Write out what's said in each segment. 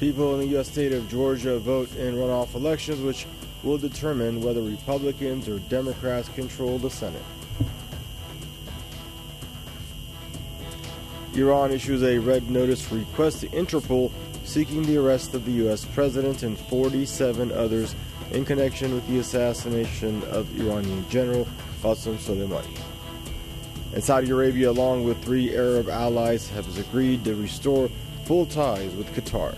People in the U.S. state of Georgia vote in runoff elections, which will determine whether Republicans or Democrats control the Senate. Iran issues a red notice request to Interpol seeking the arrest of the U.S. president and 47 others in connection with the assassination of Iranian General Qasem Soleimani. And Saudi Arabia, along with 3 Arab allies, has agreed to restore full ties with Qatar.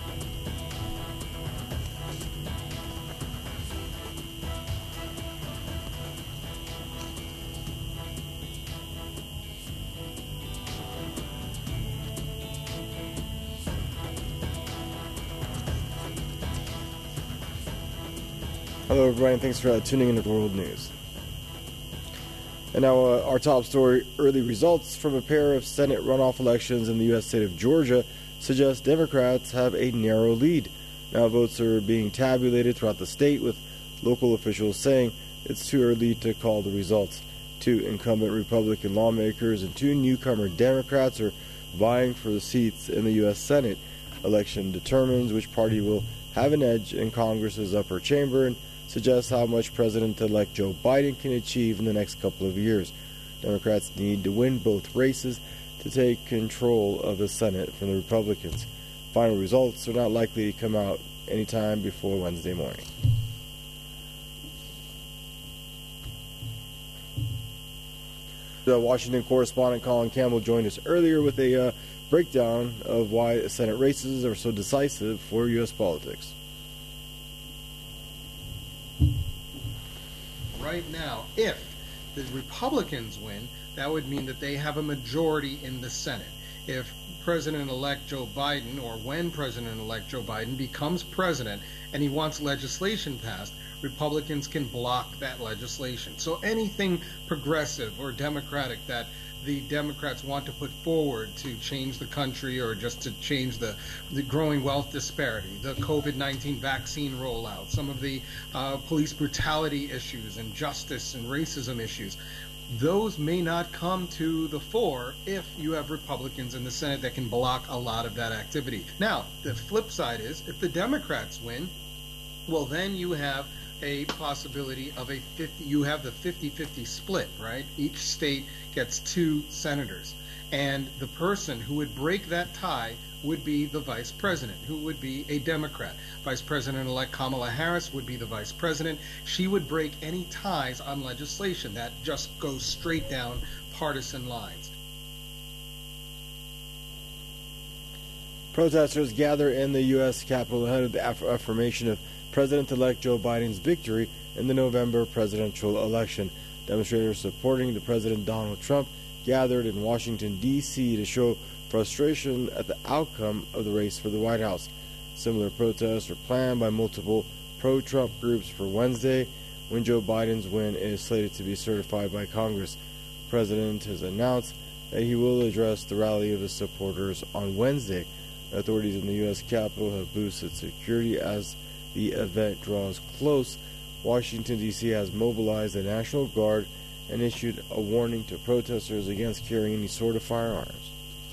Hello everybody, and thanks for tuning into World News. And now our top story, early results from a pair of Senate runoff elections in the U.S. state of Georgia suggest Democrats have a narrow lead. Now votes are being tabulated throughout the state, with local officials saying it's too early to call the results. 2 incumbent Republican lawmakers and 2 newcomer Democrats are vying for the seats in the U.S. Senate. Election determines which party will have an edge in Congress's upper chamber and suggests how much President-elect Joe Biden can achieve in the next couple of years. Democrats need to win both races to take control of the Senate from the Republicans. Final results are not likely to come out anytime before Wednesday morning. The Washington correspondent Colin Campbell joined us earlier with a breakdown of why Senate races are so decisive for U.S. politics. Right now, if the Republicans win, that would mean that they have a majority in the Senate. If President-elect Joe Biden, or when President-elect Joe Biden becomes president and he wants legislation passed, Republicans can block that legislation. So anything progressive or democratic that the Democrats want to put forward to change the country or just to change the growing wealth disparity, the COVID-19 vaccine rollout, some of the police brutality issues and justice and racism issues, those may not come to the fore if you have Republicans in the Senate that can block a lot of that activity. Now, the flip side is if the Democrats win, well, then you have a possibility of you have the 50-50 split, right? Each state gets 2 senators. And the person who would break that tie would be the vice president, who would be a Democrat. Vice President-elect Kamala Harris would be the vice president. She would break any ties on legislation that just goes straight down partisan lines. Protesters gather in the U.S. Capitol ahead of the affirmation of President-elect Joe Biden's victory in the November presidential election. Demonstrators supporting the President Donald Trump gathered in Washington, D.C. to show frustration at the outcome of the race for the White House. Similar protests are planned by multiple pro-Trump groups for Wednesday, when Joe Biden's win is slated to be certified by Congress. The President has announced that he will address the rally of his supporters on Wednesday. Authorities in the U.S. Capitol have boosted security as the event draws close. Washington, D.C. has mobilized the National Guard and issued a warning to protesters against carrying any sort of firearms.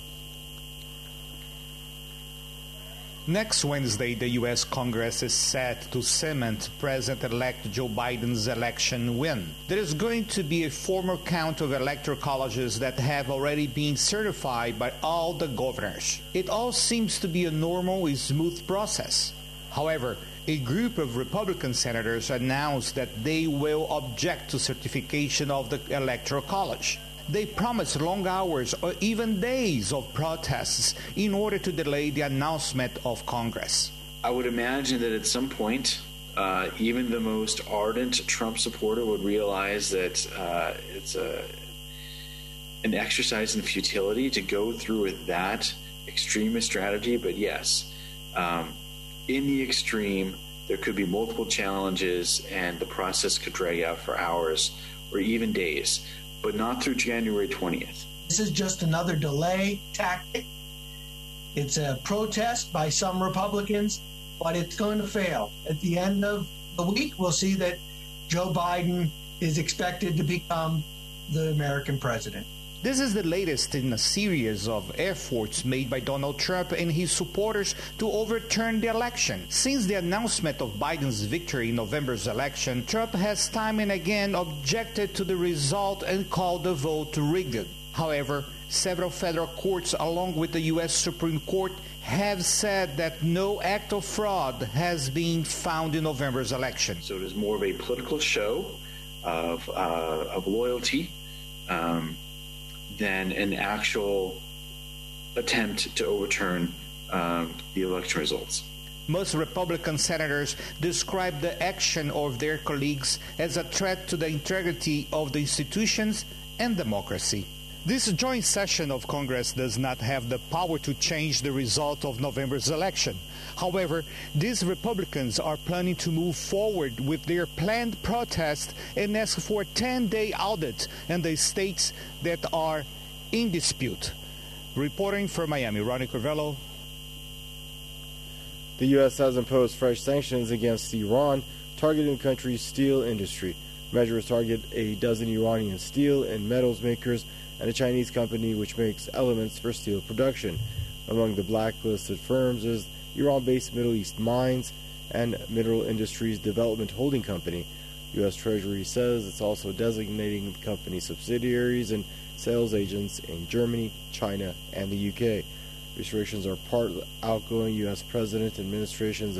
Next Wednesday, the U.S. Congress is set to cement President-elect Joe Biden's election win. There is going to be a formal count of electoral colleges that have already been certified by all the governors. It all seems to be a normal, smooth process. However, a group of Republican senators announced that they will object to certification of the Electoral College. They promised long hours or even days of protests in order to delay the announcement of Congress. I would imagine that at some point, even the most ardent Trump supporter would realize that it's an exercise in futility to go through with that extremist strategy. But yes, in the extreme, there could be multiple challenges and the process could drag out for hours or even days, but not through January 20th. This is just another delay tactic. It's a protest by some Republicans, but it's going to fail. At the end of the week, we'll see that Joe Biden is expected to become the American president. This is the latest in a series of efforts made by Donald Trump and his supporters to overturn the election. Since the announcement of Biden's victory in November's election, Trump has time and again objected to the result and called the vote rigged. However, several federal courts, along with the U.S. Supreme Court, have said that no act of fraud has been found in November's election. So it is more of a political show of loyalty than an actual attempt to overturn the election results. Most Republican senators describe the action of their colleagues as a threat to the integrity of the institutions and democracy. This joint session of Congress does not have the power to change the result of November's election. However, these Republicans are planning to move forward with their planned protest and ask for a 10-day audit in the states that are in dispute. Reporting from Miami, Ronnie Corvello. The U.S. has imposed fresh sanctions against Iran, targeting the country's steel industry. Measures target a dozen Iranian steel and metals makers and a Chinese company which makes elements for steel production. Among the blacklisted firms is Iran-based Middle East Mines and Mineral Industries Development Holding Company. U.S. Treasury says it's also designating the company's subsidiaries and sales agents in Germany, China, and the UK. Restrictions are part of the outgoing U.S. President's administration's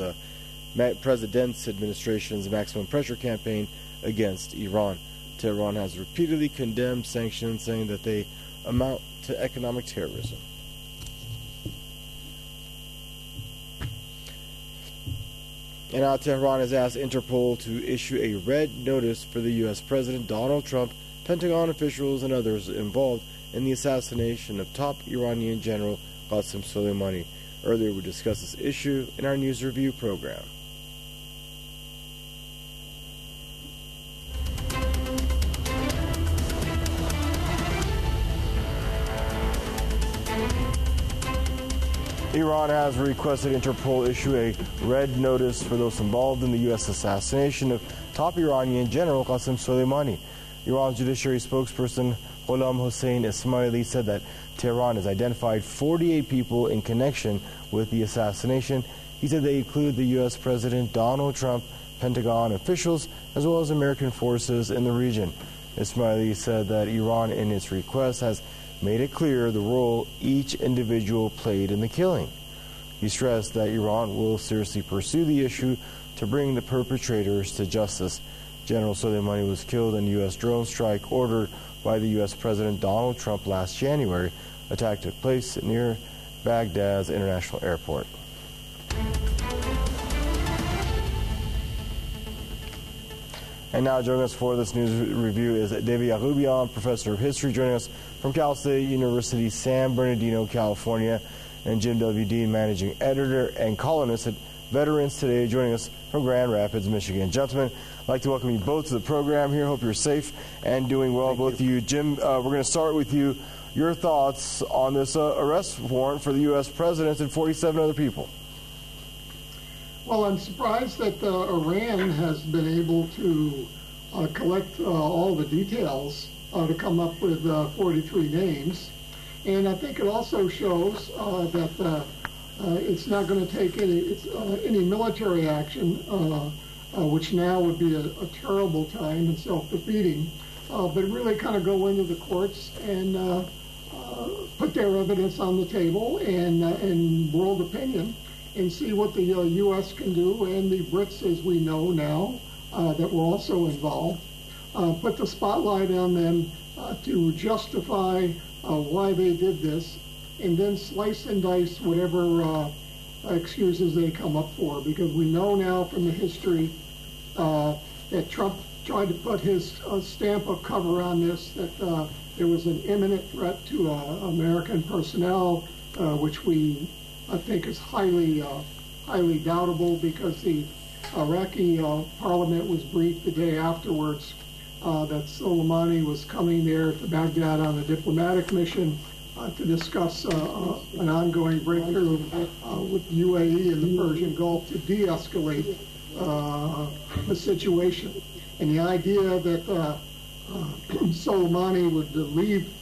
maximum pressure campaign against Iran. Tehran has repeatedly condemned sanctions, saying that they amount to economic terrorism. And now Tehran has asked Interpol to issue a red notice for the U.S. President Donald Trump, Pentagon officials, and others involved in the assassination of top Iranian General Qasem Soleimani. Earlier we discussed this issue in our news review program. Iran has requested Interpol issue a red notice for those involved in the U.S. assassination of top Iranian General Qasem Soleimani. Iran's judiciary spokesperson Gholam Hossein Ismaili said that Tehran has identified 48 people in connection with the assassination. He said they include the U.S. President Donald Trump, Pentagon officials, as well as American forces in the region. Ismaili said that Iran, in its request, has made it clear the role each individual played in the killing. He stressed that Iran will seriously pursue the issue to bring the perpetrators to justice. General Soleimani was killed in a U.S. drone strike ordered by the U.S. President Donald Trump last January. Attack took place near Baghdad's international airport. And now joining us for this news review is David Yarubian, professor of history, joining us from Cal State University, San Bernardino, California, and Jim W. Dean, managing editor and columnist at Veterans Today, joining us from Grand Rapids, Michigan. Gentlemen, I'd like to welcome you both to the program here. Hope you're safe and doing well, both of you. Jim, we're going to start with you. Your thoughts on this arrest warrant for the U.S. president and 47 other people? Well, I'm surprised that Iran has been able to collect all the details to come up with 43 names. And I think it also shows that it's not going to take any military action, which now would be a terrible time and self-defeating, but really kind of go into the courts and put their evidence on the table and world opinion, and see what the U.S. can do, and the Brits, as we know now, that were also involved. Put the spotlight on them to justify why they did this, and then slice and dice whatever excuses they come up for. Because we know now from the history that Trump tried to put his stamp of cover on this, that there was an imminent threat to American personnel, which I think is highly doubtable, because the Iraqi parliament was briefed the day afterwards that Soleimani was coming there to Baghdad on a diplomatic mission to discuss an ongoing breakthrough with UAE and the Persian Gulf to de-escalate the situation. And the idea that Soleimani would leave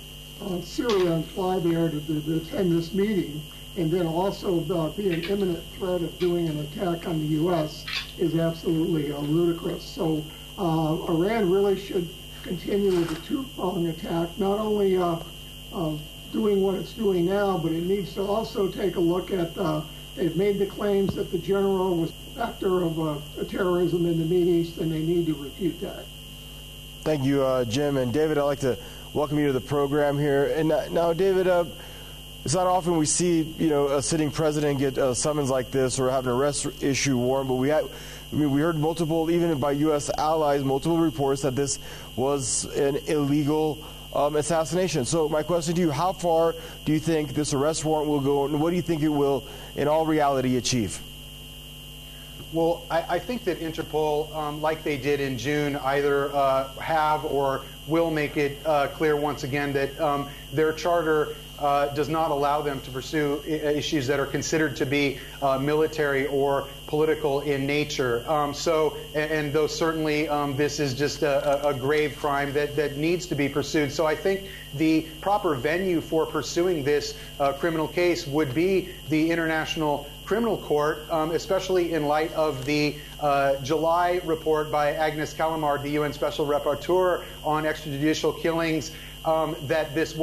Syria and fly there to attend this meeting, and then also be an imminent threat of doing an attack on the U.S. is absolutely ludicrous. So Iran really should continue with the two-prong attack, not only doing what it's doing now, but it needs to also take a look at, they've made the claims that the general was a factor of terrorism in the Mideast, and they need to refute that. Thank you, Jim. And David, I'd like to welcome you to the program here. And now, David, it's not often we see, a sitting president get a summons like this or have an arrest issue warrant, but we heard multiple, even by U.S. allies, multiple reports that this was an illegal assassination. So my question to you, how far do you think this arrest warrant will go, and what do you think it will, in all reality, achieve? Well, I think that Interpol, like they did in June, either have or will make it clear once again that their charter does not allow them to pursue issues that are considered to be military or political in nature. And though certainly this is just a grave crime that needs to be pursued. So I think the proper venue for pursuing this criminal case would be the International Criminal Court, especially in light of the July report by Agnes Callamard, the UN Special Rapporteur on extrajudicial killings, that this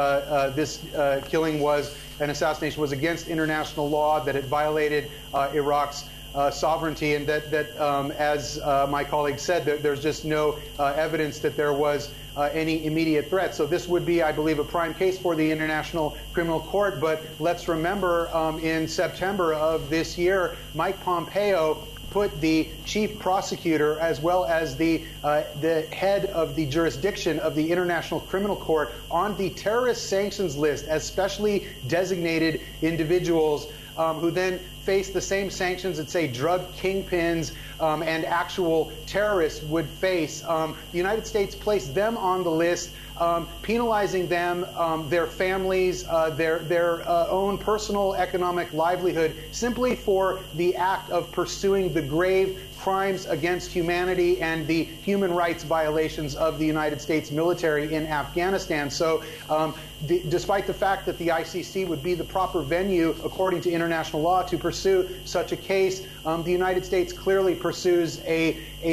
killing was an assassination was against international law, that it violated Iraq's sovereignty, and that as my colleague said, there's just no evidence that there was any immediate threat. So this would be, I believe, a prime case for the International Criminal Court. But let's remember, in September of this year, Mike Pompeo put the chief prosecutor as well as the head of the jurisdiction of the International Criminal Court on the terrorist sanctions list as specially designated individuals who then face the same sanctions that, say, drug kingpins and actual terrorists would face. The United States placed them on the list, penalizing them, their families, their own personal economic livelihood, simply for the act of pursuing the grave crimes against humanity and the human rights violations of the United States military in Afghanistan. So despite the fact that the ICC would be the proper venue, according to international law, to pursue such a case, the United States clearly pursues a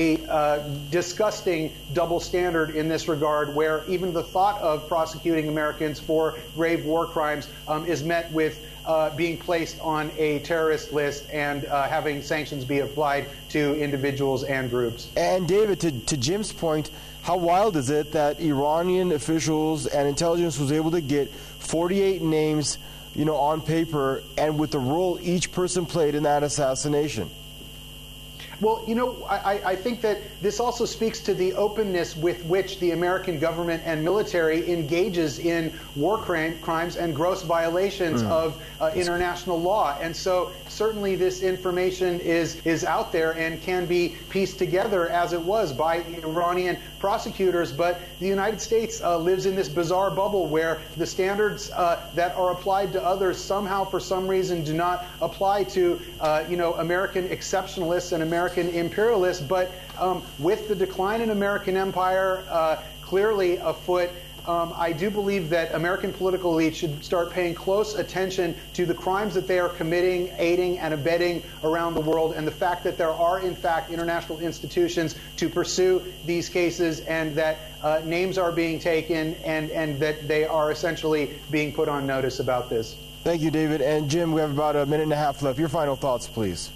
disgusting double standard in this regard, where even the thought of prosecuting Americans for grave war crimes is met with being placed on a terrorist list and having sanctions be applied to individuals and groups. And David, to Jim's point, how wild is it that Iranian officials and intelligence was able to get 48 names, on paper, and with the role each person played in that assassination? Well, I think that this also speaks to the openness with which the American government and military engages in war crimes and gross violations of international law. And so certainly this information is out there and can be pieced together, as it was, by Iranian prosecutors. But the United States lives in this bizarre bubble where the standards that are applied to others somehow, for some reason, do not apply to, American exceptionalists and American imperialists. But with the decline in American empire clearly afoot, I do believe that American political elites should start paying close attention to the crimes that they are committing, aiding and abetting around the world, and the fact that there are, in fact, international institutions to pursue these cases, and that names are being taken, and that they are essentially being put on notice about this. Thank you, David. And Jim, we have about a minute and a half left. Your final thoughts, please.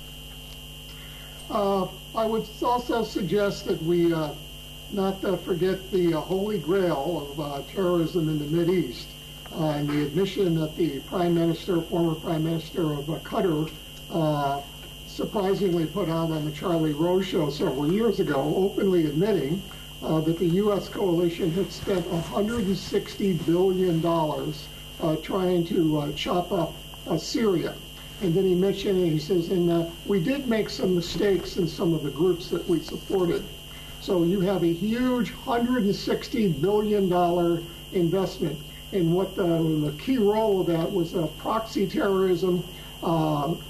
I would also suggest that we not forget the holy grail of terrorism in the Mideast, and the admission that the former Prime Minister of Qatar, surprisingly put out on the Charlie Rose show several years ago, openly admitting that the U.S. coalition had spent $160 billion trying to chop up Syria. And then he mentioned, he says, and we did make some mistakes in some of the groups that we supported. So you have a huge $160 billion investment in what the key role of that was proxy terrorism,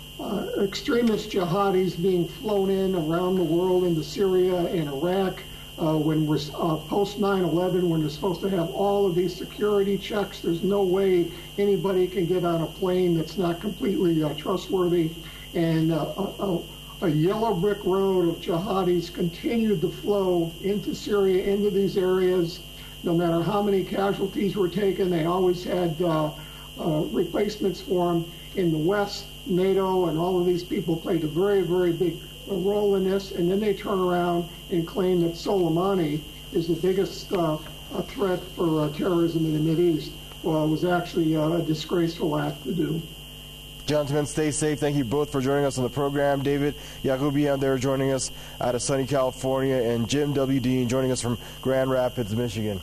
extremist jihadis being flown in around the world into Syria and Iraq, when we're post 9/11, when they're supposed to have all of these security checks. There's no way anybody can get on a plane that's not completely trustworthy. And a yellow brick road of jihadis continued to flow into Syria, into these areas. No matter how many casualties were taken, they always had replacements for them. In the West, NATO and all of these people played a very, very big role in this, and then they turn around and claim that Soleimani is the biggest threat for terrorism in the Mideast. Well, it was actually a disgraceful act to do. Gentlemen, stay safe. Thank you both for joining us on the program. David Yacobian there joining us out of sunny California, and Jim W. Dean joining us from Grand Rapids, Michigan.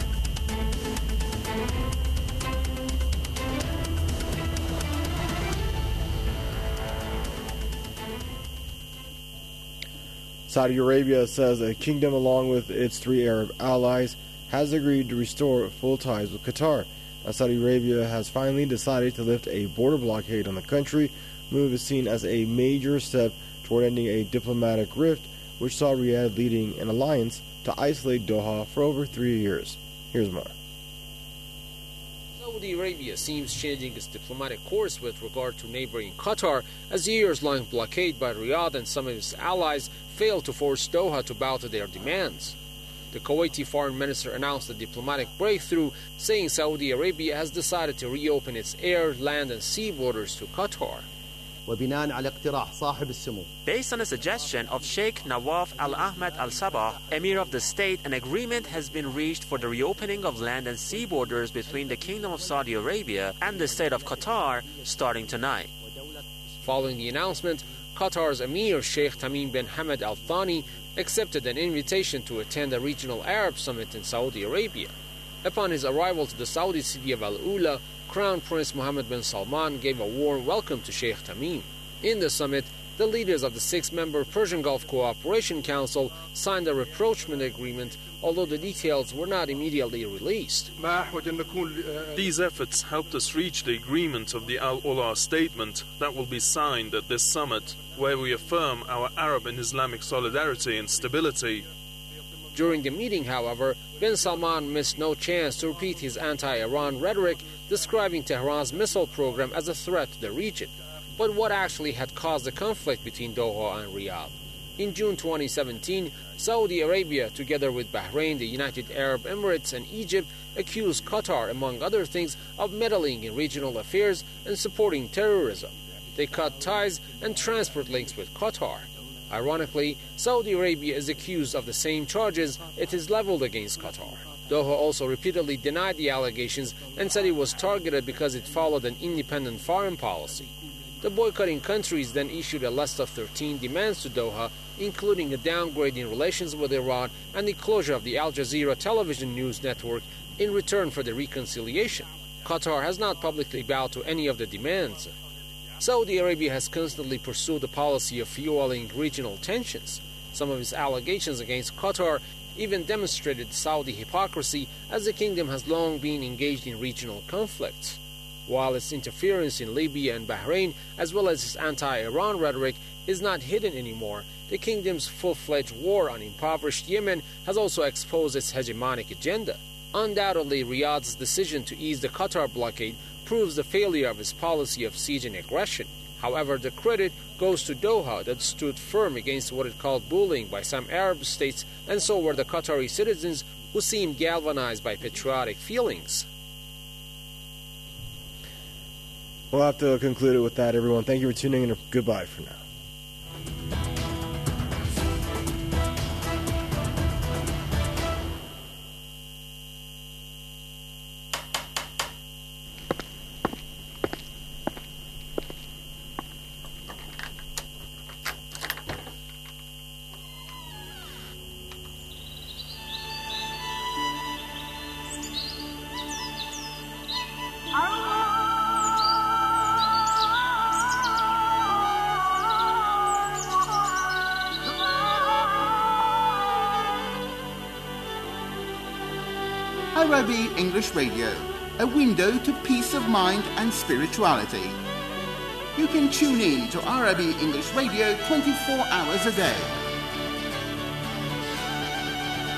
Saudi Arabia says the kingdom, along with its 3 Arab allies, has agreed to restore full ties with Qatar. Now, Saudi Arabia has finally decided to lift a border blockade on the country. The move is seen as a major step toward ending a diplomatic rift, which saw Riyadh leading an alliance to isolate Doha for over 3 years. Here's more. Saudi Arabia seems changing its diplomatic course with regard to neighboring Qatar, as years-long blockade by Riyadh and some of its allies failed to force Doha to bow to their demands. The Kuwaiti foreign minister announced a diplomatic breakthrough, saying Saudi Arabia has decided to reopen its air, land and sea borders to Qatar. Based on the suggestion of Sheikh Nawaf Al-Ahmed Al-Sabah, Emir of the state, an agreement has been reached for the reopening of land and sea borders between the Kingdom of Saudi Arabia and the state of Qatar starting tonight. Following the announcement, Qatar's Emir Sheikh Tamim bin Hamad Al Thani accepted an invitation to attend a regional Arab summit in Saudi Arabia. Upon his arrival to the Saudi city of Al-Ula, Crown Prince Mohammed bin Salman gave a warm welcome to Sheikh Tamim. In the summit, the leaders of the 6-member Persian Gulf Cooperation Council signed a rapprochement agreement, although the details were not immediately released. These efforts helped us reach the agreement of the Al-Ula statement that will be signed at this summit, where we affirm our Arab and Islamic solidarity and stability. During the meeting, however, bin Salman missed no chance to repeat his anti-Iran rhetoric, describing Tehran's missile program as a threat to the region. But what actually had caused the conflict between Doha and Riyadh? In June 2017, Saudi Arabia, together with Bahrain, the United Arab Emirates and Egypt, accused Qatar, among other things, of meddling in regional affairs and supporting terrorism. They cut ties and transport links with Qatar. Ironically, Saudi Arabia is accused of the same charges it has leveled against Qatar. Doha also repeatedly denied the allegations and said it was targeted because it followed an independent foreign policy. The boycotting countries then issued a list of 13 demands to Doha, including a downgrade in relations with Iran and the closure of the Al Jazeera television news network in return for the reconciliation. Qatar has not publicly bowed to any of the demands. Saudi Arabia has constantly pursued a policy of fueling regional tensions. Some of its allegations against Qatar even demonstrated Saudi hypocrisy, as the kingdom has long been engaged in regional conflicts. While its interference in Libya and Bahrain, as well as its anti-Iran rhetoric, is not hidden anymore, the kingdom's full-fledged war on impoverished Yemen has also exposed its hegemonic agenda. Undoubtedly, Riyadh's decision to ease the Qatar blockade proves the failure of its policy of siege and aggression. However, the credit goes to Doha, that stood firm against what it called bullying by some Arab states, and so were the Qatari citizens, who seemed galvanized by patriotic feelings. We'll have to conclude it with that, everyone. Thank you for tuning in, and goodbye for now. Arabi English Radio, a window to peace of mind and spirituality. You can tune in to Arabi English Radio 24 hours a day.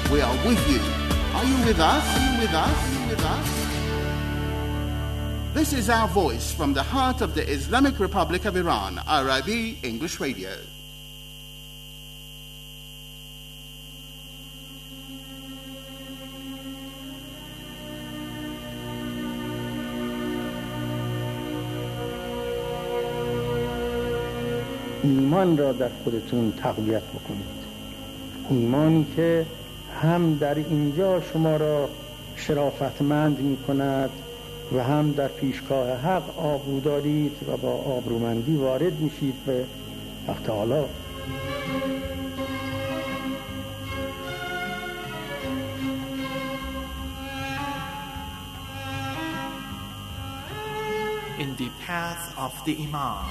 We are with you. Are you with us? Are you with us? Are you with us? This is our voice from the heart of the Islamic Republic of Iran, IRIB English Radio. ایمان را در خودتون تقویت بکنید. ایمانی که هم در اینجا شما را شرافتمند می کند و هم در پیشگاه حق آبرو دارید و با آبرومندی وارد میشید به حق تعالی. In the path of the Imam.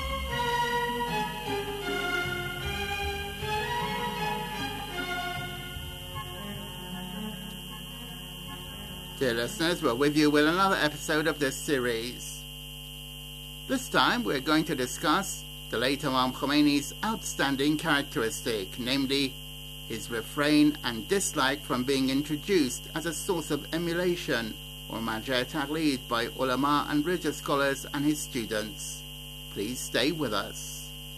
Dear listeners, we're with you with another episode of this series. This time we're going to discuss the late Imam Khomeini's outstanding characteristic, namely his refrain and dislike from being introduced as a source of emulation or marja' taqlid by ulama and religious scholars and his students. Please stay with us.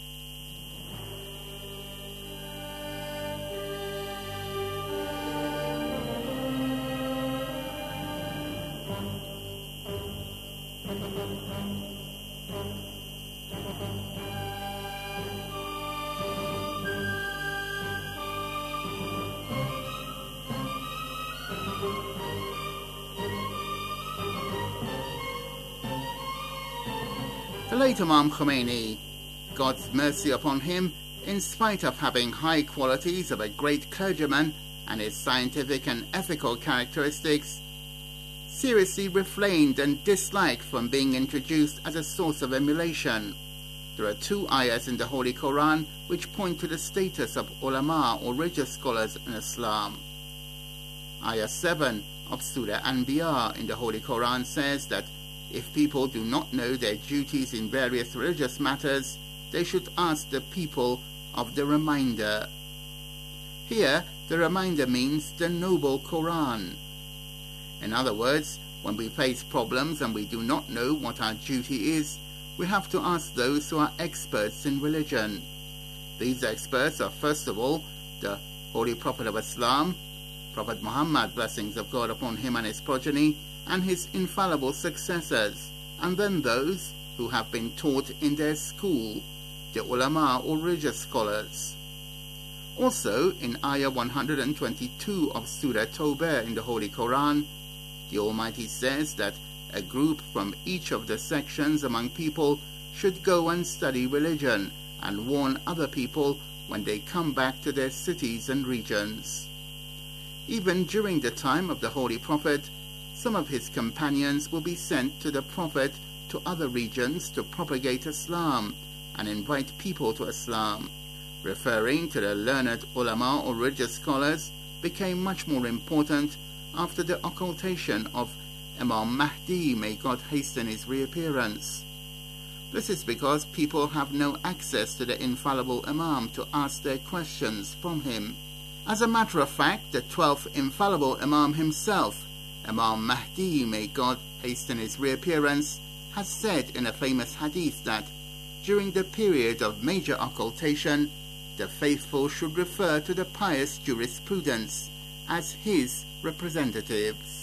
The late Imam Khomeini, God's mercy upon him, in spite of having high qualities of a great clergyman and his scientific and ethical characteristics, seriously refrained and disliked from being introduced as a source of emulation. There are two ayahs in the Holy Quran which point to the status of ulama or religious scholars in Islam. Ayah 7 of Surah Anbiya in the Holy Quran says that if people do not know their duties in various religious matters, they should ask the people of the reminder. Here, the reminder means the noble Quran. In other words, when we face problems and we do not know what our duty is, we have to ask those who are experts in religion. These experts are first of all the Holy Prophet of Islam, Prophet Muhammad, blessings of God upon him and his progeny, and his infallible successors, and then those who have been taught in their school, the ulama or religious scholars. Also, in Ayah 122 of Surah Tawbah in the Holy Quran, the Almighty says that a group from each of the sections among people should go and study religion and warn other people when they come back to their cities and regions. Even during the time of the Holy Prophet, some of his companions will be sent to the Prophet to other regions to propagate Islam and invite people to Islam. Referring to the learned ulama or religious scholars became much more important after the occultation of Imam Mahdi, may God hasten his reappearance. This is because people have no access to the infallible Imam to ask their questions from him. As a matter of fact, the 12th infallible Imam himself, Imam Mahdi, may God hasten his reappearance, has said in a famous hadith that during the period of major occultation, the faithful should refer to the pious jurisprudence as his representatives.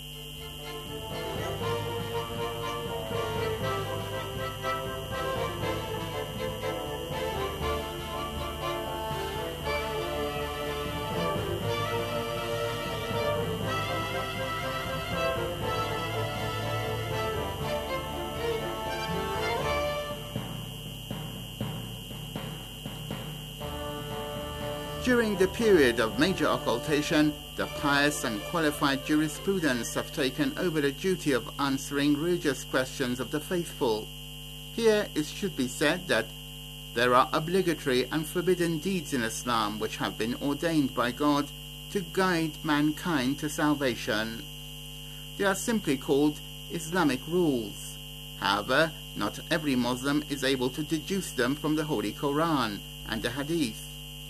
During the period of major occultation, the pious and qualified jurisprudents have taken over the duty of answering religious questions of the faithful. Here it should be said that there are obligatory and forbidden deeds in Islam which have been ordained by God to guide mankind to salvation. They are simply called Islamic rules. However, not every Muslim is able to deduce them from the Holy Quran and the Hadith.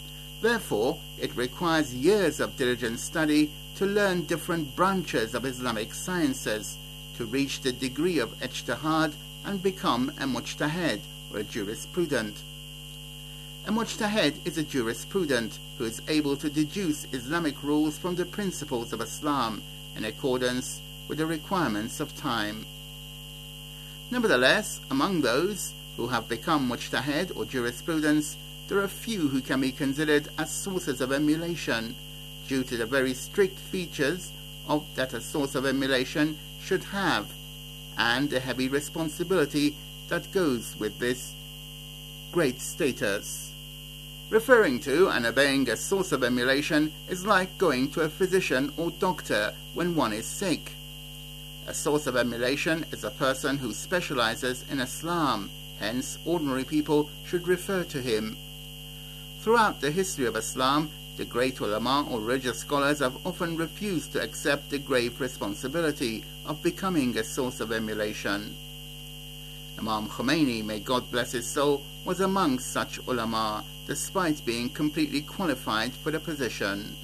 Therefore, it requires years of diligent study to learn different branches of Islamic sciences, to reach the degree of ijtihad and become a mujtahid, or a jurisprudent. A mujtahid is a jurisprudent who is able to deduce Islamic rules from the principles of Islam in accordance with the requirements of time. Nevertheless, among those who have become mujtahid or jurisprudents, there are few who can be considered as sources of emulation, due to the very strict features that a source of emulation should have, and the heavy responsibility that goes with this great status. Referring to and obeying a source of emulation is like going to a physician or doctor when one is sick. A source of emulation is a person who specializes in Islam, hence ordinary people should refer to him. Throughout the history of Islam, the great ulama or religious scholars have often refused to accept the grave responsibility of becoming a source of emulation. Imam Khomeini, may God bless his soul, was among such ulama, despite being completely qualified for the position.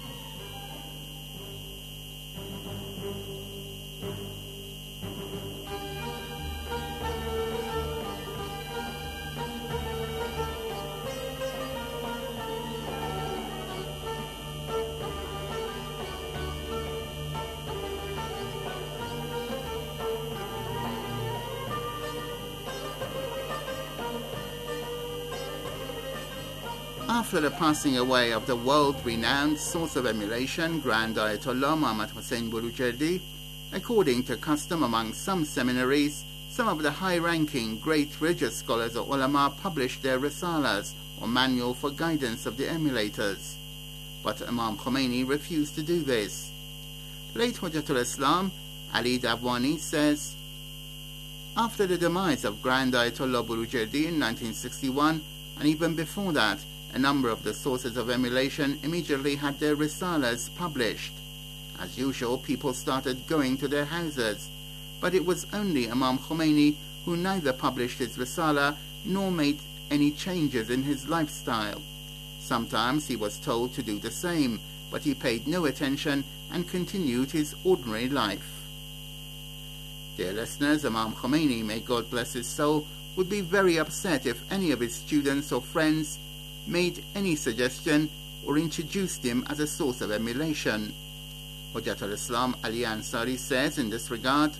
After the passing away of the world-renowned source of emulation, Grand Ayatollah Muhammad Hussein Borujerdi, according to custom among some seminaries, some of the high-ranking great religious scholars or ulama published their risalas, or manual for guidance of the emulators. But Imam Khomeini refused to do this. Late Hujjatul Islam, Ali Davwani, says, after the demise of Grand Ayatollah Borujerdi in 1961, and even before that, a number of the sources of emulation immediately had their risalas published. As usual, people started going to their houses, but it was only Imam Khomeini who neither published his risala nor made any changes in his lifestyle. Sometimes he was told to do the same, but he paid no attention and continued his ordinary life. Dear listeners, Imam Khomeini, may God bless his soul, would be very upset if any of his students or friends made any suggestion or introduced him as a source of emulation. Hujjatul Islam Ali Ansari says in this regard,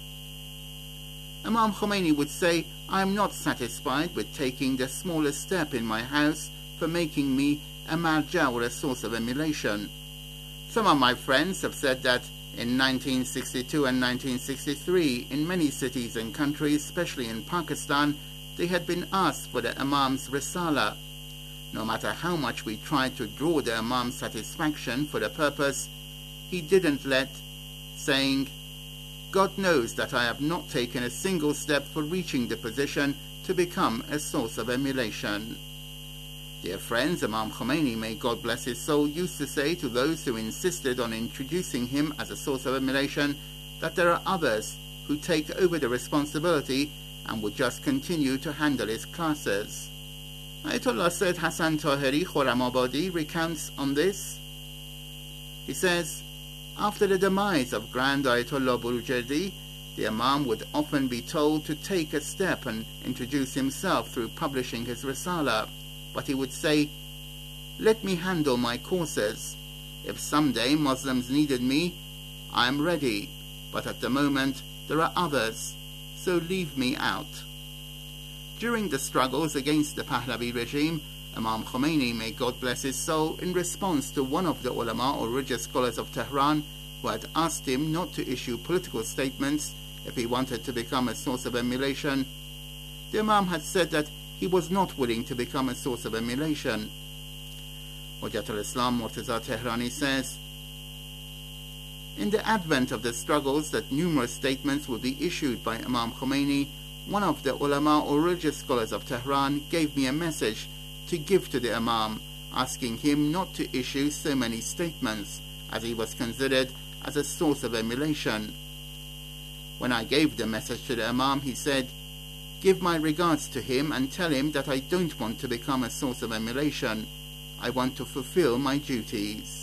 Imam Khomeini would say, I am not satisfied with taking the smallest step in my house for making me a marja or a source of emulation. Some of my friends have said that in 1962 and 1963, in many cities and countries, especially in Pakistan, they had been asked for the Imam's risala. No matter how much we tried to draw the Imam's satisfaction for the purpose, he didn't let, saying, God knows that I have not taken a single step for reaching the position to become a source of emulation. Dear friends, Imam Khomeini, may God bless his soul, used to say to those who insisted on introducing him as a source of emulation that there are others who take over the responsibility and would just continue to handle his classes. Ayatollah Sayyid Hassan Tahiri Khorramabadi recounts on this. He says, after the demise of Grand Ayatollah Borujerdi, the Imam would often be told to take a step and introduce himself through publishing his risala, but he would say, let me handle my courses. If someday Muslims needed me, I am ready, but at the moment there are others, so leave me out. During the struggles against the Pahlavi regime, Imam Khomeini, may God bless his soul, in response to one of the ulama or religious scholars of Tehran who had asked him not to issue political statements if he wanted to become a source of emulation, the Imam had said that he was not willing to become a source of emulation. Hujjatul Islam Murtaza Tehrani says, in the advent of the struggles that numerous statements would be issued by Imam Khomeini, one of the ulama or religious scholars of Tehran gave me a message to give to the Imam, asking him not to issue so many statements, as he was considered as a source of emulation. When I gave the message to the Imam, he said, give my regards to him and tell him that I don't want to become a source of emulation. I want to fulfill my duties.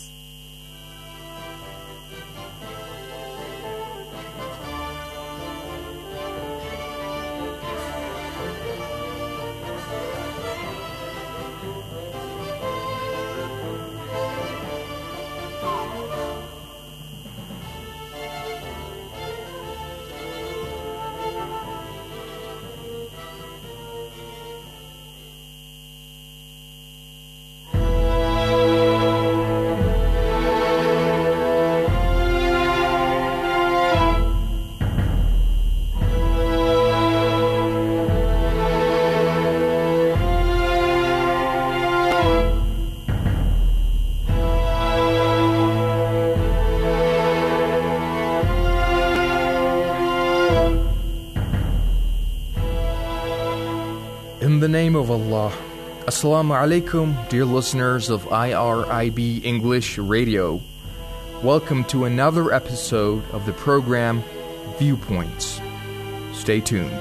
In the name of Allah, Assalamu alaikum, dear listeners of IRIB English Radio. Welcome to another episode of the program Viewpoints. Stay tuned.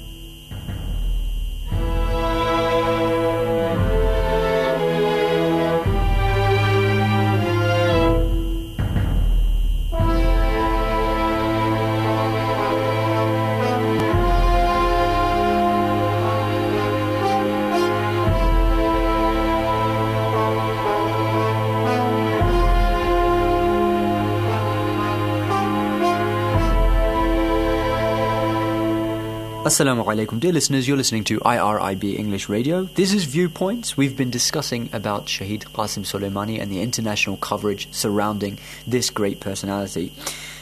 Assalamu alaikum, dear listeners, you're listening to IRIB English Radio. This is Viewpoints. We've been discussing about Shaheed Qasim Soleimani and the international coverage surrounding this great personality.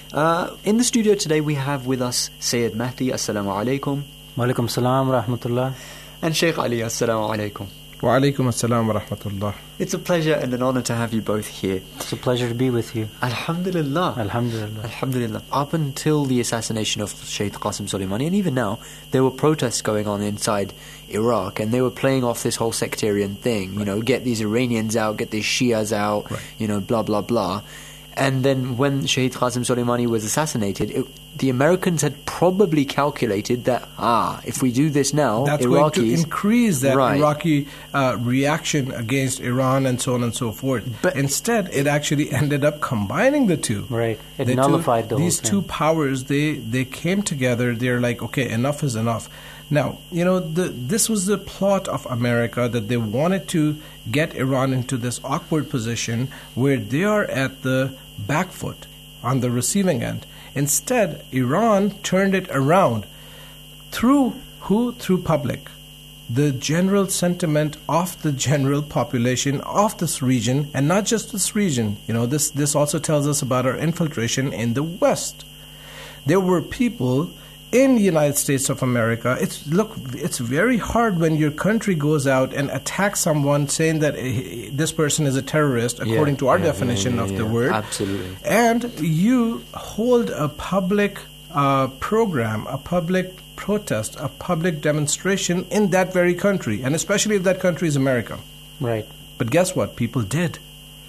In the studio today we have with us Sayyid Mahdi, Assalamu alaikum. Wa alaikum salam wa rahmatullah. And Sheikh Ali, Assalamu alaikum. Wa alaikum assalam wa rahmatullah. It's a pleasure and an honor to have you both here. It's a pleasure to be with you. Alhamdulillah. Alhamdulillah. Alhamdulillah. Up until the assassination of Shaheed Qasim Soleimani, and even now, there were protests going on inside Iraq, and they were playing off this whole sectarian thing, you know, get these Iranians out, get these Shias out, you know, blah, blah, blah. And then when Shaheed Qasim Soleimani was assassinated, the Americans had probably calculated that, if we do this now, that's Iraqis... going to increase that Iraqi reaction against Iran and so on and so forth. But instead, it actually ended up combining the two. Right. It nullified the whole thing. These two powers, they came together. They're like, okay, enough is enough. Now, you know, this was the plot of America, that they wanted to get Iran into this awkward position where they are at the back foot on the receiving end. Instead, Iran turned it around. Through who? Through public. The general sentiment of the general population of this region, and not just this region. You know, this also tells us about our infiltration in the West. There were people in the United States of America. It's very hard when your country goes out and attacks someone saying that this person is a terrorist, according to our definition of the word. Absolutely. And you hold a public program, a public protest, a public demonstration in that very country, and especially if that country is America. Right. But guess what? People did.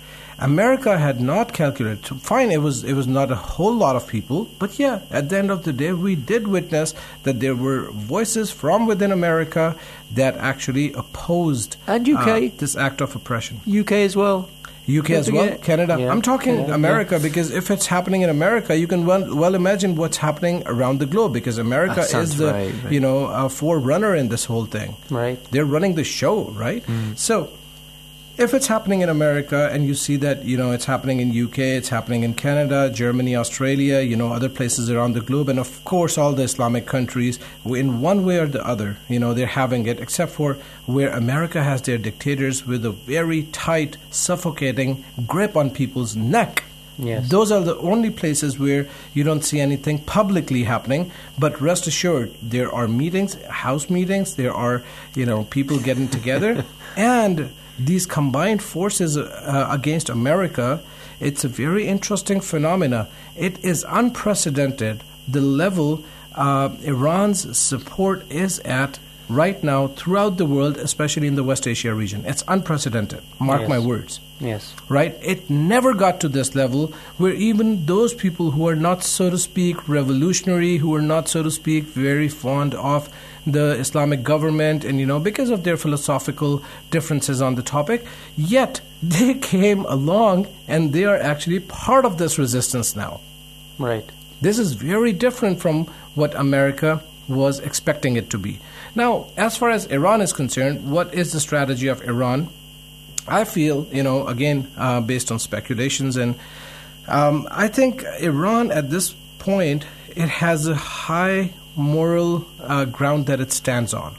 America had not calculated. Fine, it was not a whole lot of people, but yeah, at the end of the day, we did witness that there were voices from within America that actually opposed and UK this act of oppression. UK as well. UK as well, Canada. Yeah. I'm talking Canada, America because if it's happening in America, you can well imagine what's happening around the globe, because America is the forerunner in this whole thing. Right. They're running the show, right? So if it's happening in America and you see that, you know, it's happening in UK, it's happening in Canada, Germany, Australia, you know, other places around the globe, and of course all the Islamic countries, in one way or the other, you know, they're having it, except for where America has their dictators with a very tight, suffocating grip on people's neck. Yes. Those are the only places where you don't see anything publicly happening. But rest assured, there are meetings, house meetings, there are, you know, people getting together, and these combined forces against America, it's a very interesting phenomena. It is unprecedented, the level Iran's support is at right now throughout the world, especially in the West Asia region. It's unprecedented. Mark my words. Yes. Right? It never got to this level where even those people who are not, so to speak, revolutionary, who are not, so to speak, very fond of the Islamic government and, because of their philosophical differences on the topic, yet they came along and they are actually part of this resistance now. Right. This is very different from what America was expecting it to be. Now, as far as Iran is concerned, what is the strategy of Iran? I feel, again, based on speculations, and I think Iran at this point, it has a high moral ground that it stands on.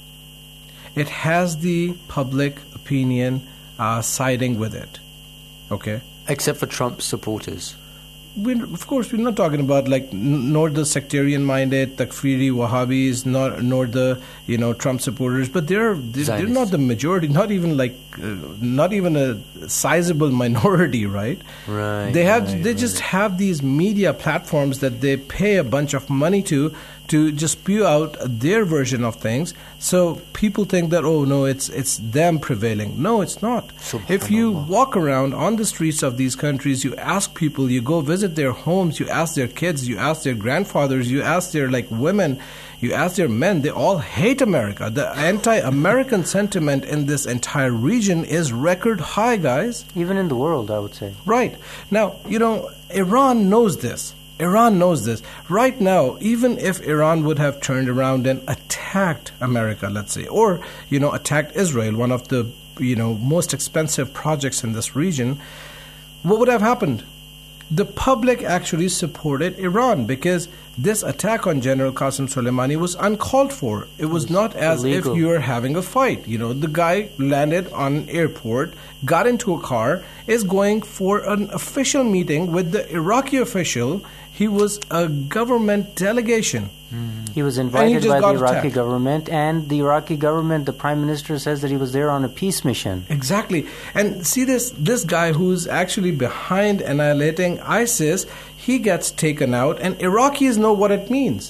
It has the public opinion siding with it. Okay? Except for Trump supporters. Of course, we're not talking about nor the sectarian-minded Takfiri Wahhabis, nor the Trump supporters, but they're not the majority, not even a sizable minority, right? Right. They just have these media platforms that they pay a bunch of money to just spew out their version of things. So people think that, oh no, it's them prevailing. No, it's not. If you walk around on the streets of these countries, you ask people, you go visit their homes, you ask their kids, you ask their grandfathers, you ask their women, you ask their men, they all hate America. The anti-American sentiment in this entire region is record high, guys. Even in the world, I would say. Right. Now, Iran knows this. Iran knows this. Right now, even if Iran would have turned around and attacked America, let's say, or, attacked Israel, one of the, most expensive projects in this region, what would have happened? The public actually supported Iran because this attack on General Qasem Soleimani was uncalled for. It was not as illegal. If you were having a fight. The guy landed on an airport, got into a car, is going for an official meeting with the Iraqi official. He was a government delegation. He was invited by the Iraqi government, and the Iraqi government, the prime minister says that he was there on a peace mission. Exactly. And see this guy who's actually behind annihilating ISIS, he gets taken out, and Iraqis know what it means.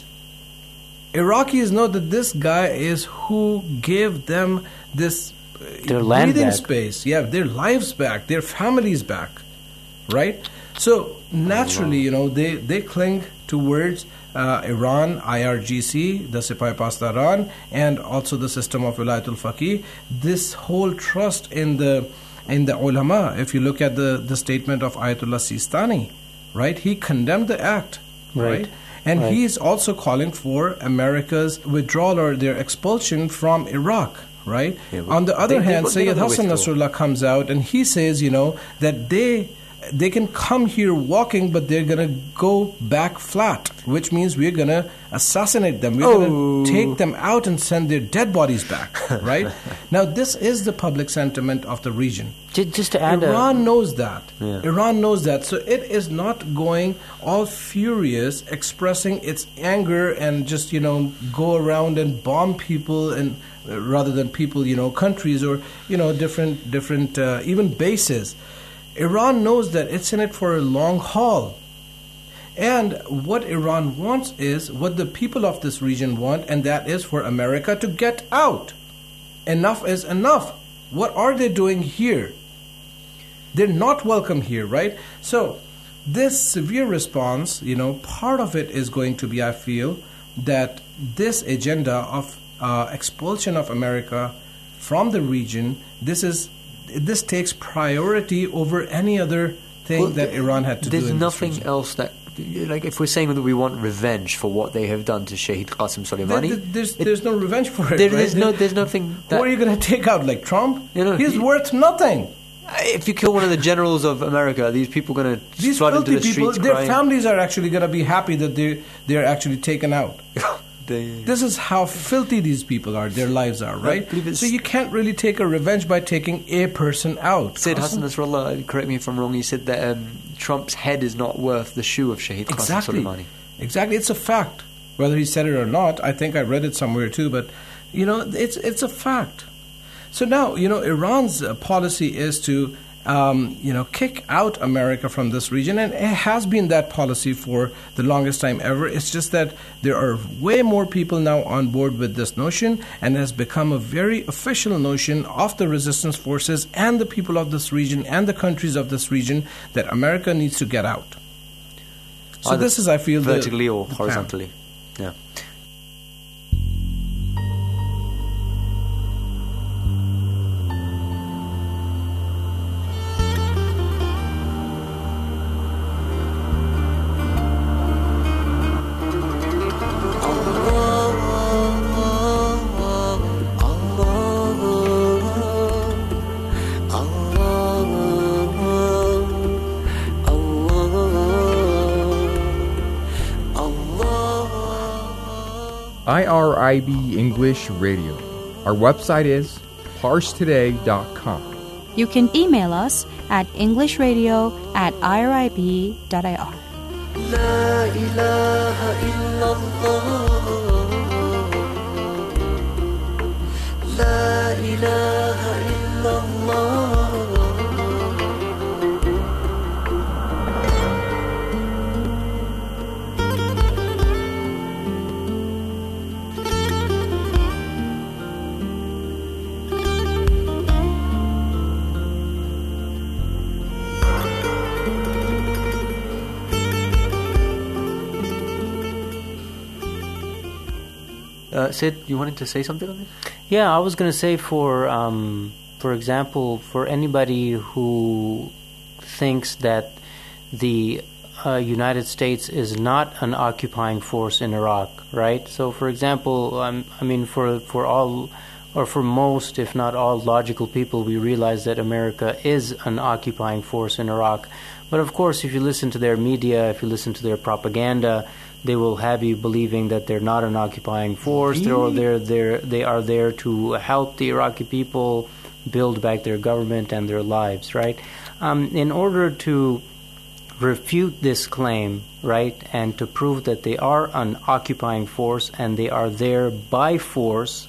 Iraqis know that this guy is who gave them this their land breathing back. Space. Yeah, their lives back, their families back. Right? So naturally, they cling towards Iran, IRGC, the Sepah Pasdaran, and also the system of Wilayatul Faqih. This whole trust in the ulama. If you look at the statement of Ayatollah Sistani, right? He condemned the act, right? And he is also calling for America's withdrawal or their expulsion from Iraq. Right? Yeah, on the other hand, Sayyid Hassan Nasrallah comes out and he says, that they can come here walking, but they're going to go back flat, which means we're going to assassinate them. We're going to take them out and send their dead bodies back, right? Now, this is the public sentiment of the region. Just to add, Iran knows that. Yeah. Iran knows that. So it is not going all furious, expressing its anger and just, go around and bomb people and rather than people, countries or, different even bases. Iran knows that it's in it for a long haul. And what Iran wants is what the people of this region want, and that is for America to get out. Enough is enough. What are they doing here? They're not welcome here, right? So this severe response, part of it is going to be, I feel, that this agenda of expulsion of America from the region, this takes priority over any other thing that Iran had to do. There's nothing else that, if we're saying that we want revenge for what they have done to Shahid Qasem Soleimani, there's no revenge for it. There's nothing. Who are you going to take out, like Trump? He's worth nothing. If you kill one of the generals of America, these people are going to flood into the streets. Their families are actually going to be happy that they're actually taken out. This is how filthy these people are, their lives are, right? So you can't really take a revenge by taking a person out. Said Hassan Nasrallah, correct me if I'm wrong, he said that Trump's head is not worth the shoe of Shahid Qasem Soleimani. Exactly, it's a fact. Whether he said it or not, I think I read it somewhere too, but, it's a fact. So now, Iran's policy is to kick out America from this region, and it has been that policy for the longest time ever. It's just that there are way more people now on board with this notion, and it has become a very official notion of the resistance forces and the people of this region and the countries of this region that America needs to get out. So either this is, I feel, vertically or horizontally. Yeah. IRIB English Radio. Our website is parstoday.com. You can email us at englishradio@irib.ir. La ilaha illallah. La ilaha illallah. Sid, you wanted to say something on this? Yeah, I was going to say for example, for anybody who thinks that the United States is not an occupying force in Iraq, right? So, for example, I mean, for all, or for most, if not all, logical people, we realize that America is an occupying force in Iraq. But of course, if you listen to their media, if you listen to their propaganda, they will have you believing that they're not an occupying force. They are there to help the Iraqi people build back their government and their lives, right? In order to refute this claim, right, and to prove that they are an occupying force and they are there by force,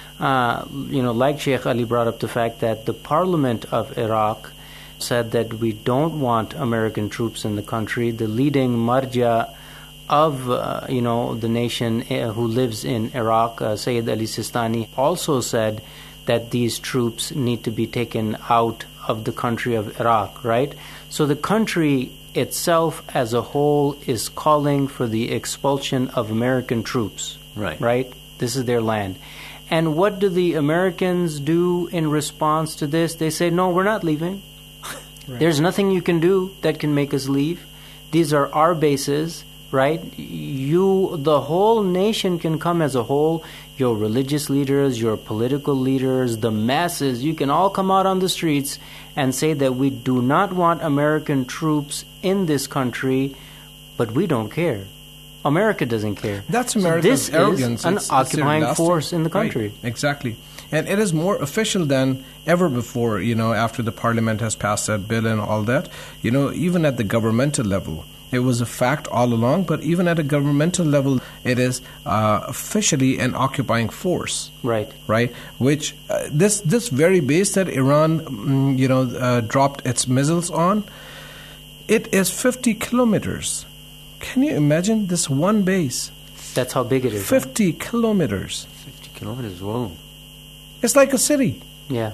like Sheikh Ali brought up the fact that the Parliament of Iraq said that we don't want American troops in the country. The leading marja of the nation who lives in Iraq, Sayyid Ali Sistani, also said that these troops need to be taken out of the country of Iraq, right? So the country itself as a whole is calling for the expulsion of American troops, right? This is their land. And what do the Americans do in response to this? They say, no, we're not leaving. Right. There's nothing you can do that can make us leave. These are our bases, right? The whole nation can come as a whole. Your religious leaders, your political leaders, the masses, you can all come out on the streets and say that we do not want American troops in this country, but we don't care. America doesn't care. That's America's so arrogance. This is an occupying force in the country. Right. Exactly. And it is more official than ever before, after the parliament has passed that bill and all that. Even at the governmental level, it was a fact all along, but even at a governmental level, it is officially an occupying force. Right. Which, this very base that Iran, dropped its missiles on, it is 50 kilometers. Can you imagine this one base? That's how big it is. 50 kilometers. 50 kilometers, whoa. It's like a city. Yeah.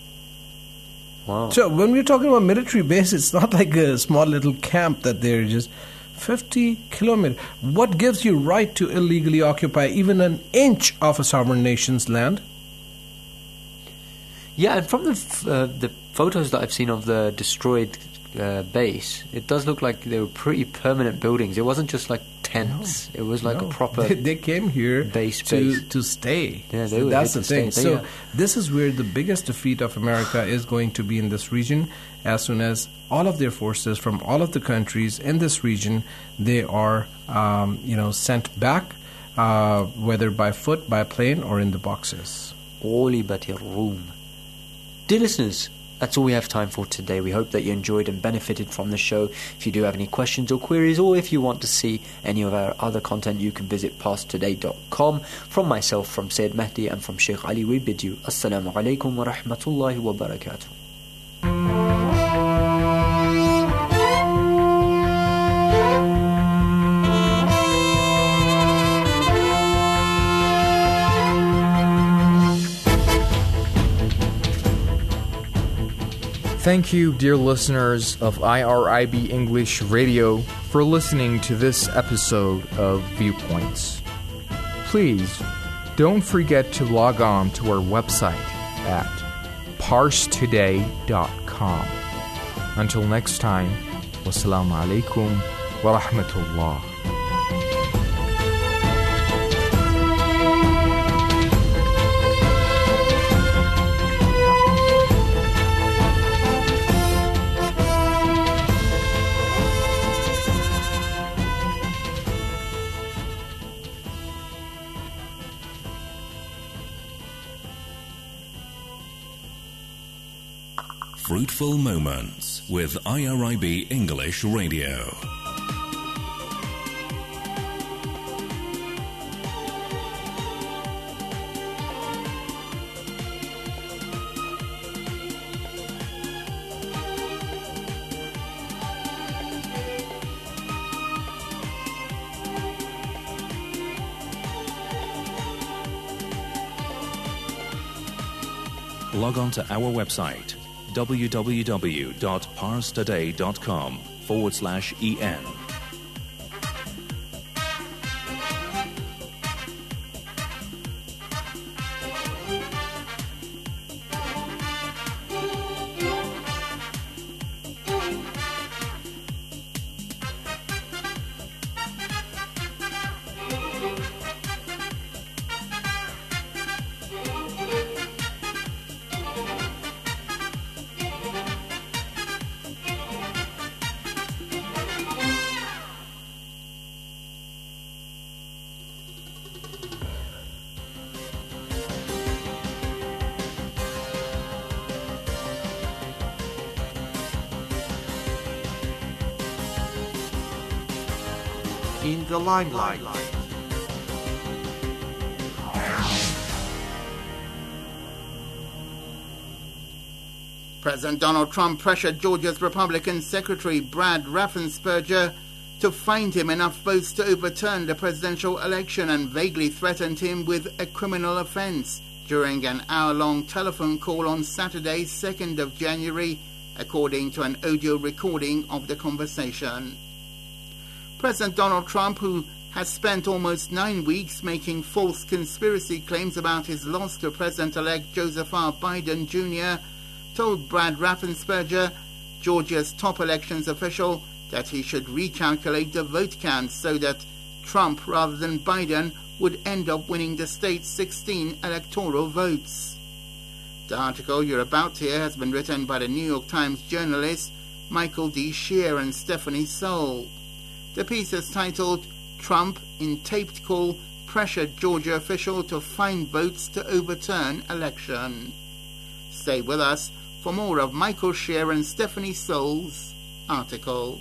Wow. So when we're talking about military base, it's not like a small little camp that they're just 50 kilometers. What gives you right to illegally occupy even an inch of a sovereign nation's land? Yeah, and from the photos that I've seen of the destroyed base, it does look like they were pretty permanent buildings. It wasn't just like tents. It was like a proper They came here base to stay. Yeah, that's the thing. Stay. So this is where the biggest defeat of America is going to be in this region. As soon as all of their forces from all of the countries in this region, they are sent back, whether by foot, by plane, or in the boxes. Dear listeners, that's all we have time for today. We hope that you enjoyed and benefited from the show. If you do have any questions or queries, or if you want to see any of our other content, you can visit pasttoday.com. From myself, from Sayyid Mahdi, and from Sheikh Ali, we bid you Assalamu alaikum wa rahmatullahi wa barakatuh. Thank you, dear listeners of IRIB English Radio, for listening to this episode of Viewpoints. Please don't forget to log on to our website at parstoday.com. Until next time, wassalamu alaikum wa rahmatullah. Fruitful Moments with IRIB English Radio. Log on to our website www.parstoday.com/en. In the limelight. President Donald Trump pressured Georgia's Republican Secretary Brad Raffensperger to find him enough votes to overturn the presidential election and vaguely threatened him with a criminal offense during an hour-long telephone call on Saturday, 2nd of January, according to an audio recording of the conversation. President Donald Trump, who has spent almost 9 weeks making false conspiracy claims about his loss to President-elect Joseph R. Biden Jr., told Brad Raffensperger, Georgia's top elections official, that he should recalculate the vote count so that Trump, rather than Biden, would end up winning the state's 16 electoral votes. The article you're about to hear has been written by the New York Times journalists Michael D. Shear and Stephanie Soule. The piece is titled, Trump, in taped call, pressured Georgia official to find votes to overturn election. Stay with us for more of Michael Shear and Stephanie Soule's article.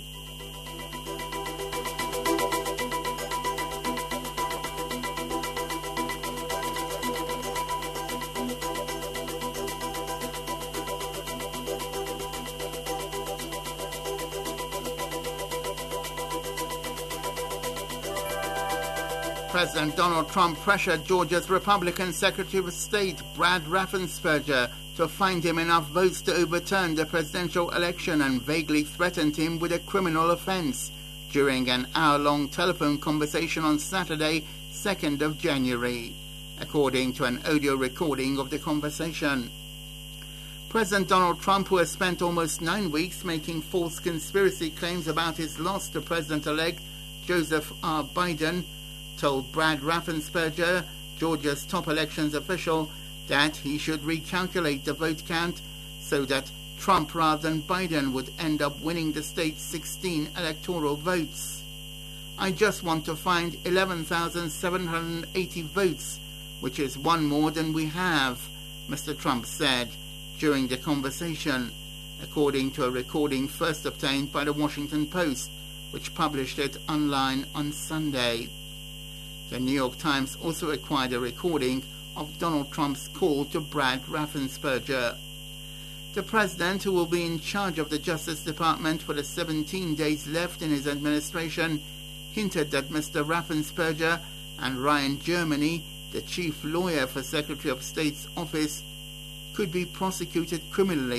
President Donald Trump pressured Georgia's Republican Secretary of State Brad Raffensperger to find him enough votes to overturn the presidential election and vaguely threatened him with a criminal offense during an hour-long telephone conversation on Saturday, 2nd of January, according to an audio recording of the conversation. President Donald Trump, who has spent almost 9 weeks making false conspiracy claims about his loss to President-elect Joseph R. Biden, told Brad Raffensperger, Georgia's top elections official, that he should recalculate the vote count so that Trump rather than Biden would end up winning the state's 16 electoral votes. I just want to find 11,780 votes, which is one more than we have, Mr. Trump said during the conversation, according to a recording first obtained by the Washington Post, which published it online on Sunday. The New York Times also acquired a recording of Donald Trump's call to Brad Raffensperger. The president, who will be in charge of the Justice Department for the 17 days left in his administration, hinted that Mr. Raffensperger and Ryan Germany, the chief lawyer for Secretary of State's office, could be prosecuted criminally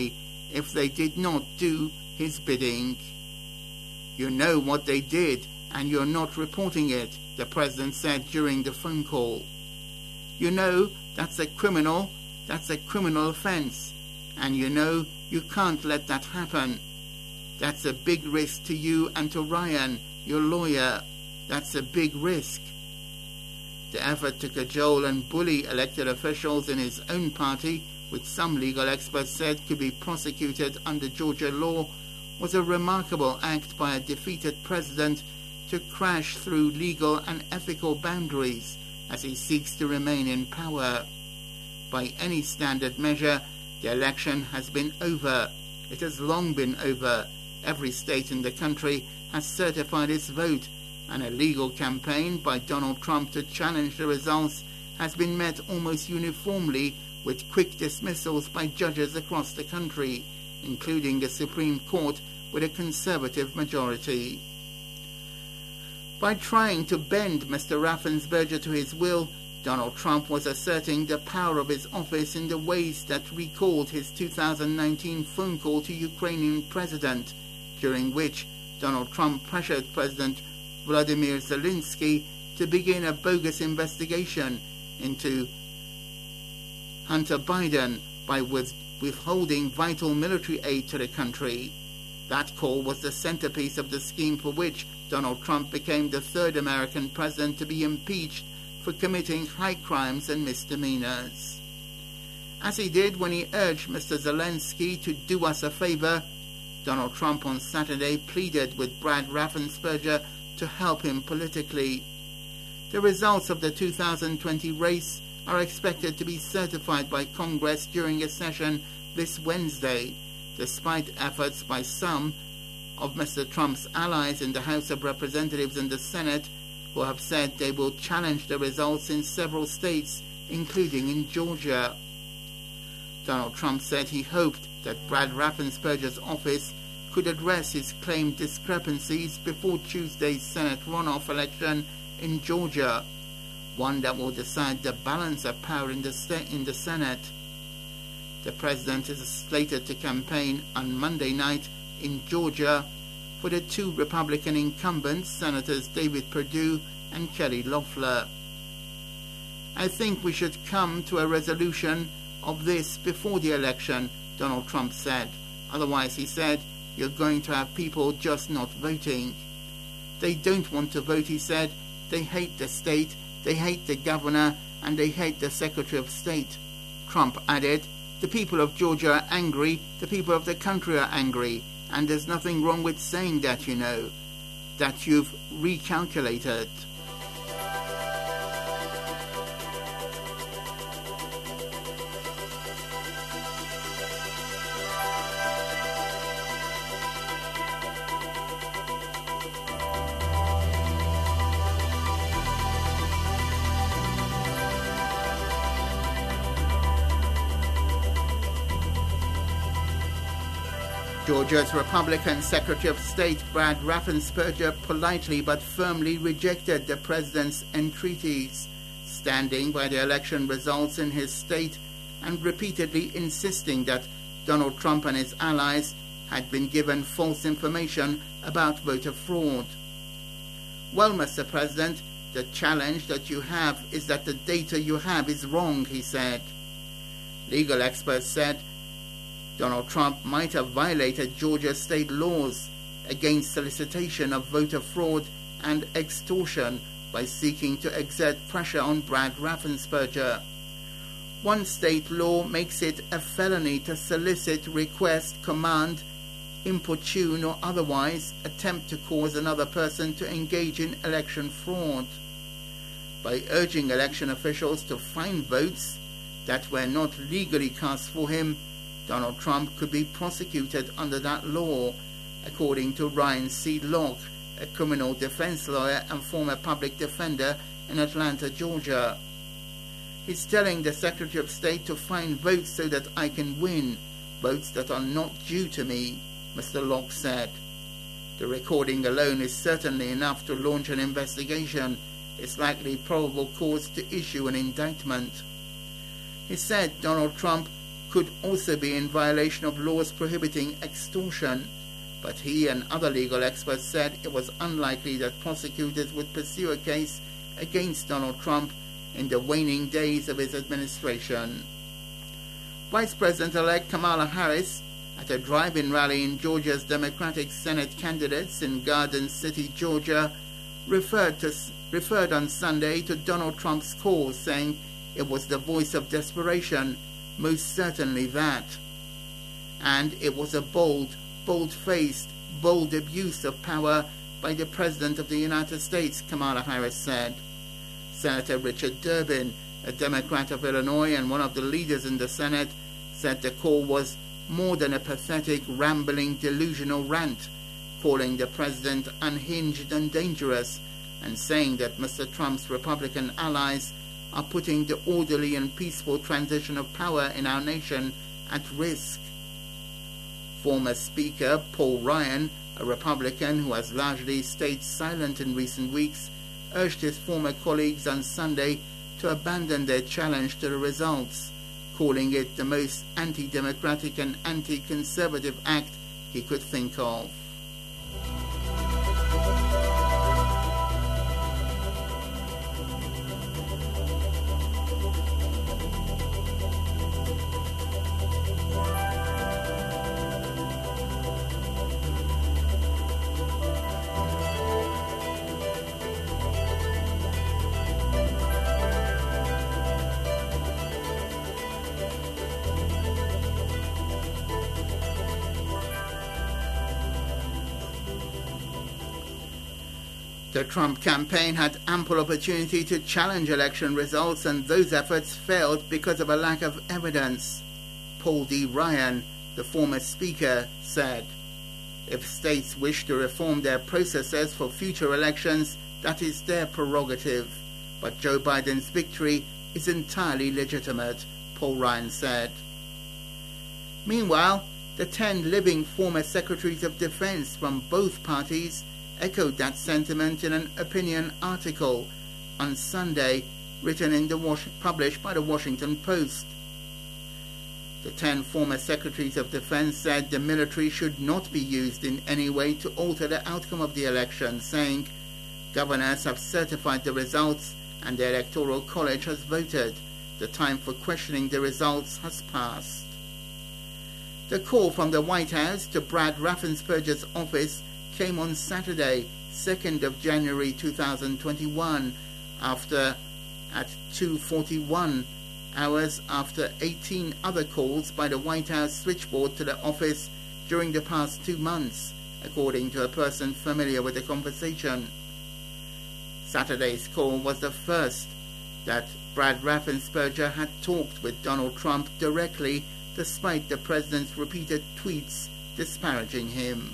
if they did not do his bidding. You know what they did, and you're not reporting it, the president said during the phone call. You know that's a criminal offense, and you know you can't let that happen. That's a big risk to you and to Ryan, your lawyer. That's a big risk. The effort to cajole and bully elected officials in his own party, which some legal experts said could be prosecuted under Georgia law, was a remarkable act by a defeated president to crash through legal and ethical boundaries as he seeks to remain in power. By any standard measure, the election has been over. It has long been over. Every state in the country has certified its vote, and a legal campaign by Donald Trump to challenge the results has been met almost uniformly with quick dismissals by judges across the country, including the Supreme Court with a conservative majority. By trying to bend Mr. Raffensperger to his will, Donald Trump was asserting the power of his office in the ways that recalled his 2019 phone call to Ukrainian president, during which Donald Trump pressured President Vladimir Zelensky to begin a bogus investigation into Hunter Biden by withholding vital military aid to the country. That call was the centerpiece of the scheme for which Donald Trump became the third American president to be impeached for committing high crimes and misdemeanors. As he did when he urged Mr. Zelensky to do us a favor, Donald Trump on Saturday pleaded with Brad Raffensperger to help him politically. The results of the 2020 race are expected to be certified by Congress during a session this Wednesday, despite efforts by some of Mr. Trump's allies in the House of Representatives and the Senate, who have said they will challenge the results in several states, including in Georgia. Donald Trump said he hoped that Brad Raffensperger's office could address his claimed discrepancies before Tuesday's Senate runoff election in Georgia, one that will decide the balance of power in the Senate. The president is slated to campaign on Monday night in Georgia for the two Republican incumbents, Senators David Perdue and Kelly Loeffler. I think we should come to a resolution of this before the election, Donald Trump said. Otherwise, he said, you're going to have people just not voting. They don't want to vote, he said. They hate the state, they hate the governor, and they hate the Secretary of State. Trump added, the people of Georgia are angry, the people of the country are angry, and there's nothing wrong with saying that, you know, that you've recalculated. Georgia's Republican Secretary of State Brad Raffensperger politely but firmly rejected the president's entreaties, standing by the election results in his state and repeatedly insisting that Donald Trump and his allies had been given false information about voter fraud. Well, Mr. President, the challenge that you have is that the data you have is wrong, he said. Legal experts said Donald Trump might have violated Georgia state laws against solicitation of voter fraud and extortion by seeking to exert pressure on Brad Raffensperger. One state law makes it a felony to solicit, request, command, importune, or otherwise attempt to cause another person to engage in election fraud. By urging election officials to find votes that were not legally cast for him, Donald Trump could be prosecuted under that law, according to Ryan C. Locke, a criminal defense lawyer and former public defender in Atlanta, Georgia. He's telling the Secretary of State to find votes so that I can win, votes that are not due to me, Mr. Locke said. The recording alone is certainly enough to launch an investigation. It's likely probable cause to issue an indictment. He said Donald Trump could also be in violation of laws prohibiting extortion, but he and other legal experts said it was unlikely that prosecutors would pursue a case against Donald Trump in the waning days of his administration. Vice President-elect Kamala Harris, at a drive-in rally in Georgia's Democratic Senate candidates in Garden City, Georgia, referred on Sunday to Donald Trump's call, saying it was the voice of desperation, most certainly that. And it was a bold-faced, bold abuse of power by the President of the United States, Kamala Harris said. Senator Richard Durbin, a Democrat of Illinois and one of the leaders in the Senate, said the call was more than a pathetic, rambling, delusional rant, calling the president unhinged and dangerous, and saying that Mr. Trump's Republican allies are putting the orderly and peaceful transition of power in our nation at risk. Former Speaker Paul Ryan, a Republican who has largely stayed silent in recent weeks, urged his former colleagues on Sunday to abandon their challenge to the results, calling it the most anti-democratic and anti-conservative act he could think of. The Trump campaign had ample opportunity to challenge election results, and those efforts failed because of a lack of evidence. Paul D. Ryan, the former speaker, said, "If states wish to reform their processes for future elections, that is their prerogative. But Joe Biden's victory is entirely legitimate," Paul Ryan said. Meanwhile, the 10 living former secretaries of defense from both parties echoed that sentiment in an opinion article on Sunday written in published by the Washington Post. The 10 former secretaries of defense said the military should not be used in any way to alter the outcome of the election, saying, "Governors have certified the results and the Electoral College has voted. The time for questioning the results has passed." The call from the White House to Brad Raffensperger's office came on Saturday, 2nd of January 2021, at 2:41 hours after 18 other calls by the White House switchboard to the office during the past 2 months, according to a person familiar with the conversation. Saturday's call was the first that Brad Raffensperger had talked with Donald Trump directly, despite the president's repeated tweets disparaging him.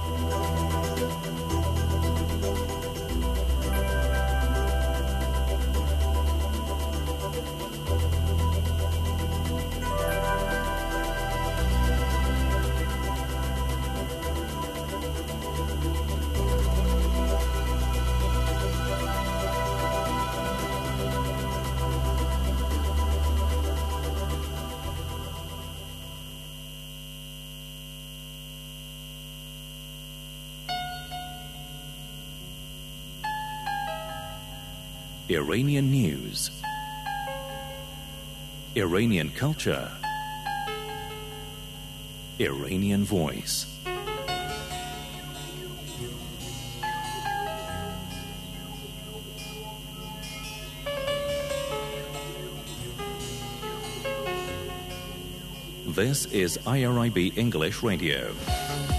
Iranian news, Iranian culture, Iranian voice. This is IRIB English Radio.